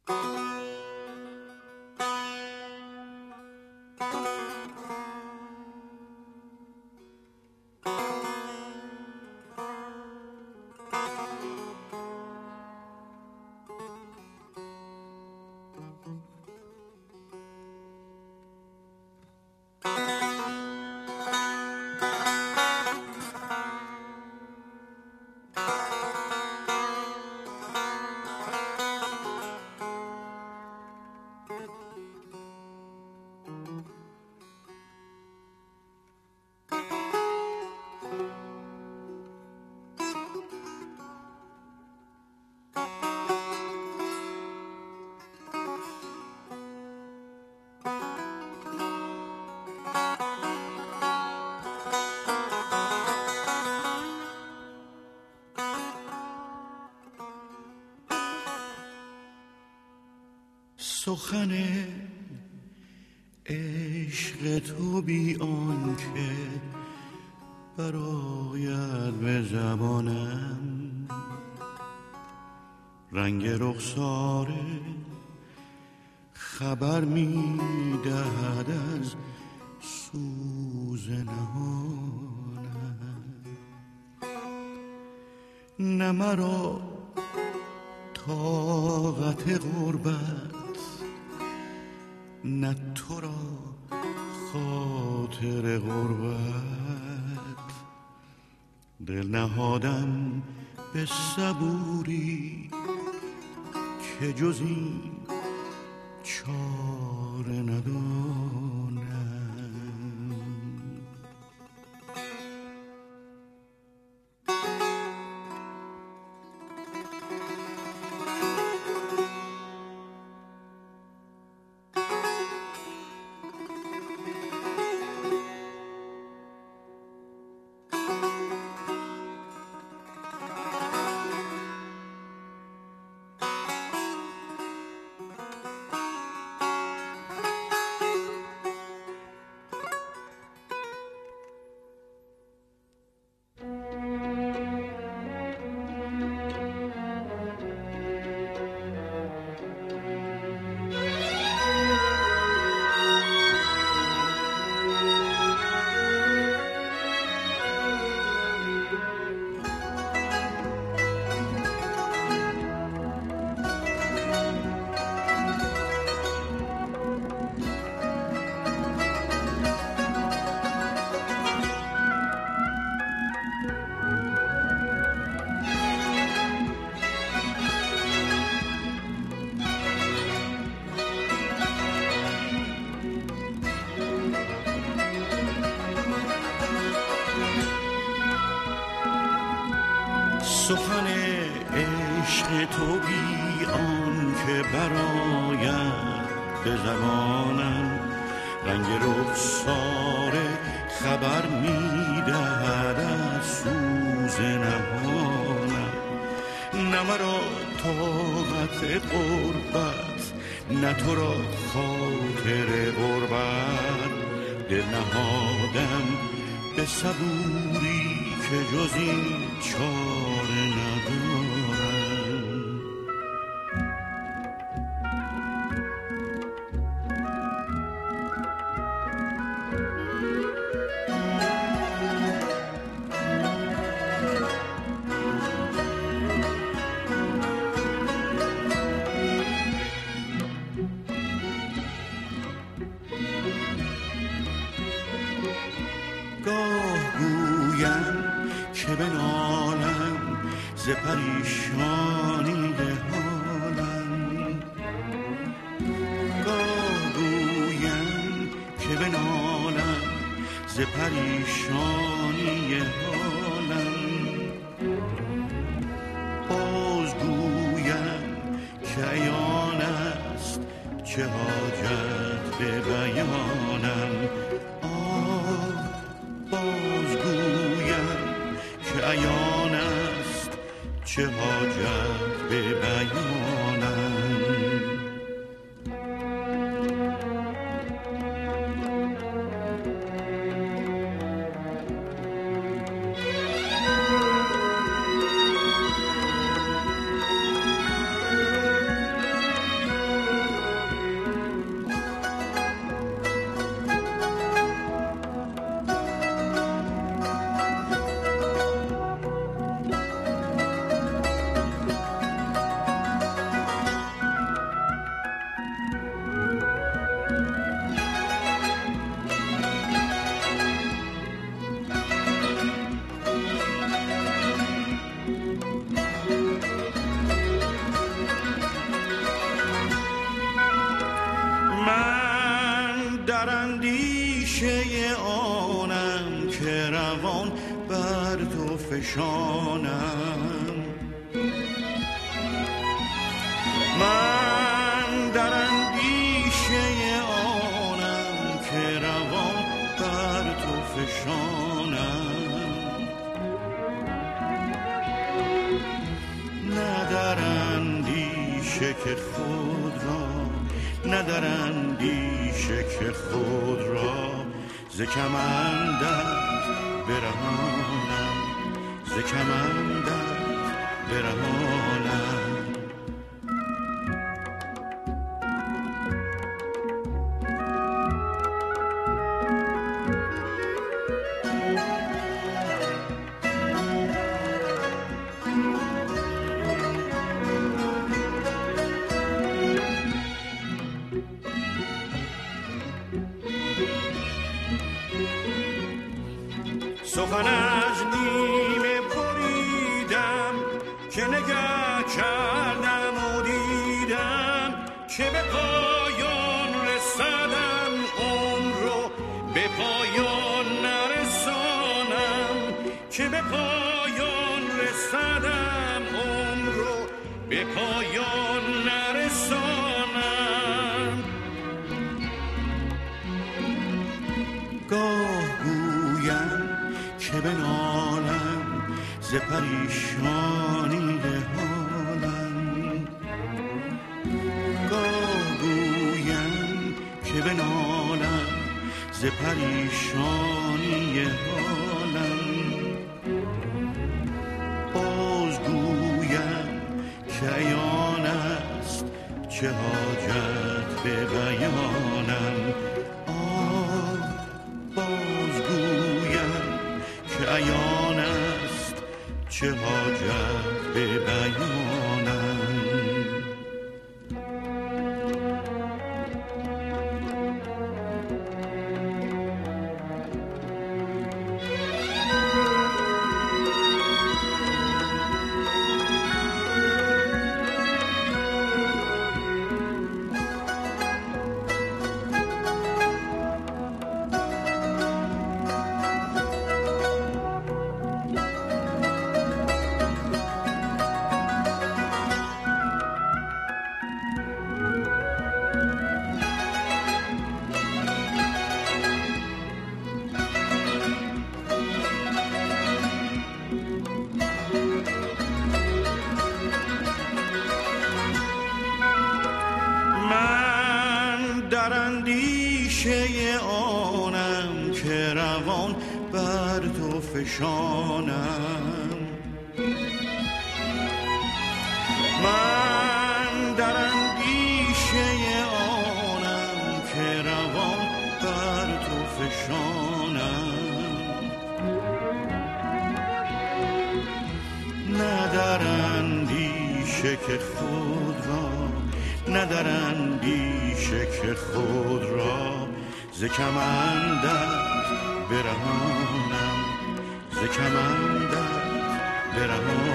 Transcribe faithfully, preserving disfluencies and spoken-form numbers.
سخن عشق تو بی آنکه برآید به زبانم، رنگ رخسار خبر می دهد از سوز نهانم. نه مرا طاقت غربت، نه تو را خاطر غربت، دل نهادم به صبوری که جز این چاره ندانم. سخن عشق تو بی آن که برآید به زبانم، رنگ رخسار خبر می دهد از سوز نهانم. نه مرا طاقت غربت، نه تو را خاطر غربت، دل نهادم به صبوری که جز این چاره ندارم. گاه گویم که بنالم ز پریشانی حالم، گاه گویم که بنالم ز پریشانی حالم، باز گویم که عیان است چه حاجت به بیانم. عیان است چه حاجت به بیانم. اندیشه آنم که روان بر تو فشانم. من در اندیشه آنم که روان بر تو فشانم. نه در اندیشه که خود را، نه در اندیشه که خود را ز کمندت برهانم، ز کمندت برهانم. سخن از نیمه بریدم که نگه کردم و دیدم که به پایان رسدم، عمر رو به پایان نرسانم، که به پایان رسدم، عمر رو به پایان نرسانم. گاه گویم که بنالم ز پریشانی حالم، گاه گویم که بنالم ز پریشانی حالم، باز گویم که عیان است چه حاجت به بیانم. آه باز گویم که عیان است چه حاجت به بیانم. در اندیشه آنم که روان بر تو فشانم. من در اندیشه آنم که روان بر تو فشانم. نه در اندیشه که خود را، نه در اندیشه که خود را ز کمندت برهانم، ز کمندت برهانم.